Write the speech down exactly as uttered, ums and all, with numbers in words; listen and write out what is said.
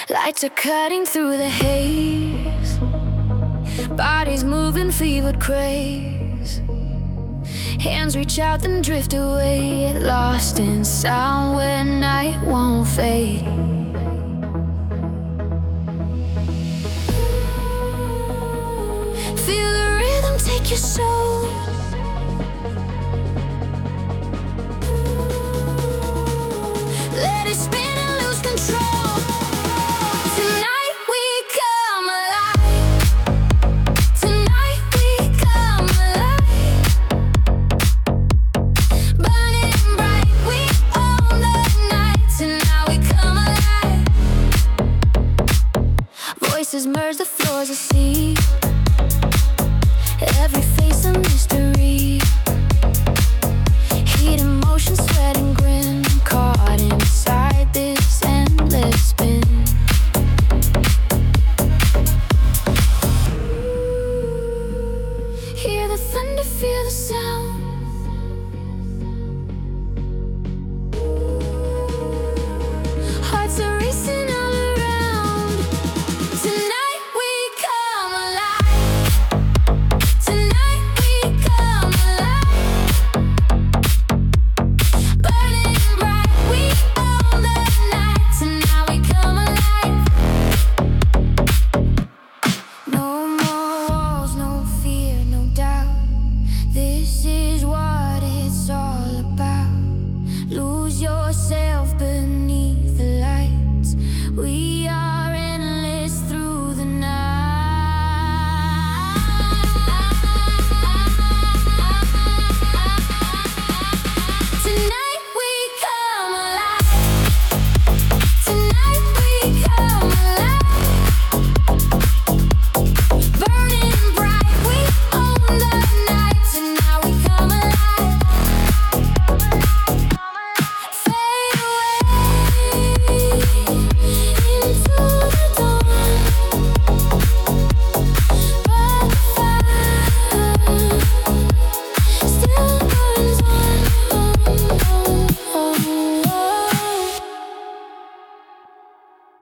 Lights are cutting through the haze, bodies moving, fevered craze. Hands reach out then drift away, lost in sound where night won't fade. Feel the rhythm take your soul. Let it spin and lose control. Tonight we come alive. Tonight we come alive. Burning bright, we own the night. Tonight we come alive. Voices merge, the floor's a sea.